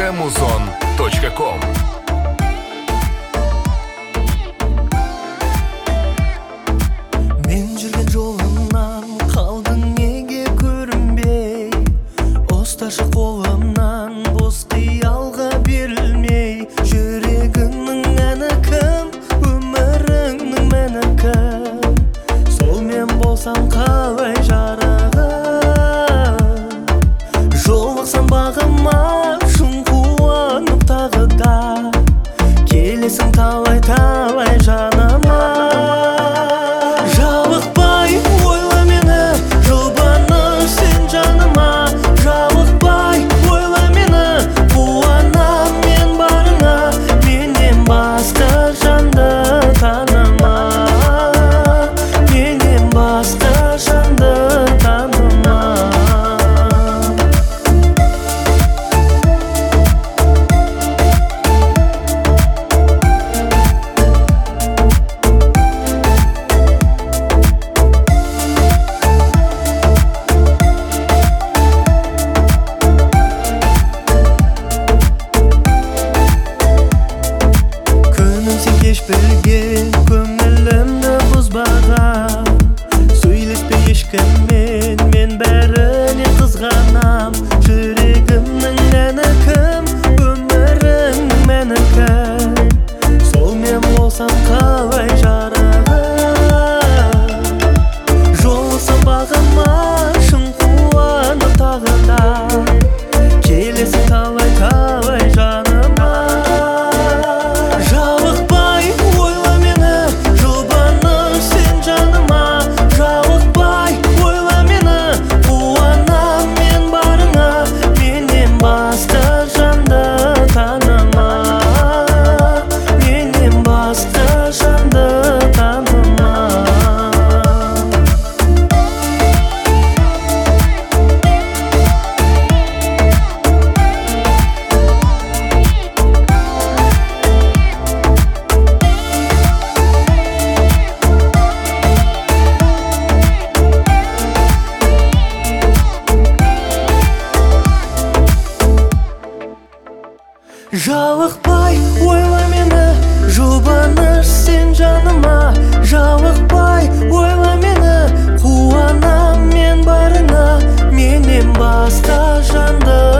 www.muzon.com. Men жүрген жолымнан қалдың неге көрінбей, ұсташы қолымнан бос қиялға берілмей. Жүрегіңнің әні кім, өміріңнің мәні кім? Сол мен болсам қалай жарығым? Жолықсам бағыма шын қуанып тағы да келесің талай жаныма. Жалықпай ойла мені, жұбаныш сен жаныма. Жалықпай ойла мені, қуанам мен барыңа. Менен басқа жанды таныма, менен басқа жанды таныма. Кеш білген көңілімді бұзбаған, сөйлеспей ешкіммен мен бәрінен қызғанам. Жүрегімнің әні кім, өміріңнің мәні кім? Сол мен болсам қалай жарығым? Жолықсам бағыма шын қуанып тағы да келесің талай жаныма. Жалықпай ойла мені, жұбаныш сен жаныма. Жалықпай ойла мені, қуанам мен барыңа. Менен басқа жанды